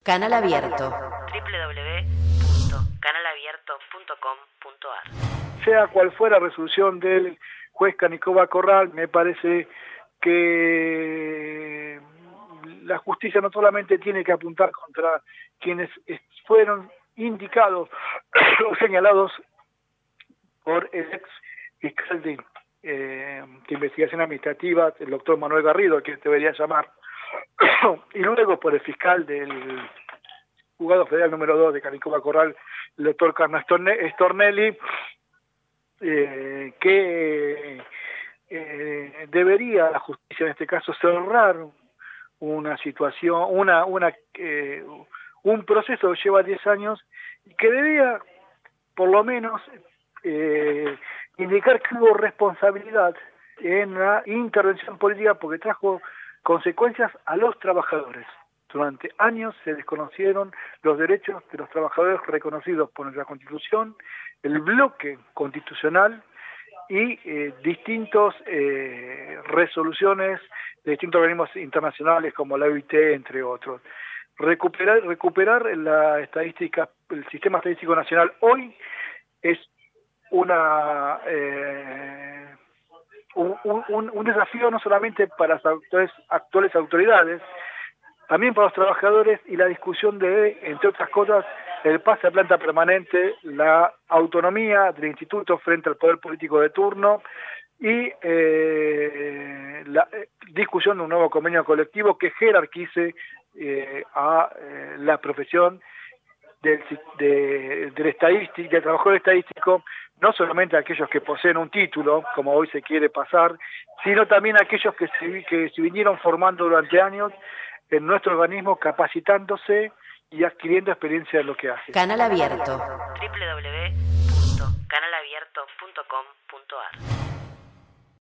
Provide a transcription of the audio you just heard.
Canal Abierto. www.canalabierto.com.ar. Sea cual fuera la resolución del juez Canicova Corral, me parece que la justicia no solamente tiene que apuntar contra quienes fueron indicados o señalados por el ex fiscal de investigación administrativa, el doctor Manuel Garrido, que debería llamar, y luego por el fiscal del juzgado federal número 2 de Canicova Corral, el doctor Carlos Stornelli, que debería la justicia en este caso cerrar una situación, un proceso que lleva 10 años y que debía por lo menos indicar que hubo responsabilidad en la intervención política porque trajo consecuencias a los trabajadores. Durante años se desconocieron los derechos de los trabajadores reconocidos por nuestra Constitución, el bloque constitucional y distintas resoluciones de distintos organismos internacionales como la OIT, entre otros. Recuperar la estadística, el sistema estadístico nacional hoy es un desafío no solamente para las actuales autoridades, también para los trabajadores y la discusión de, entre otras cosas, el pase a planta permanente, la autonomía del instituto frente al poder político de turno y la discusión de un nuevo convenio colectivo que jerarquice a la profesión del estadístico, del trabajador estadístico, no solamente aquellos que poseen un título, como hoy se quiere pasar, sino también aquellos que se vinieron formando durante años en nuestro organismo, capacitándose y adquiriendo experiencia en lo que hace. Canal Abierto. www.canalabierto.com.ar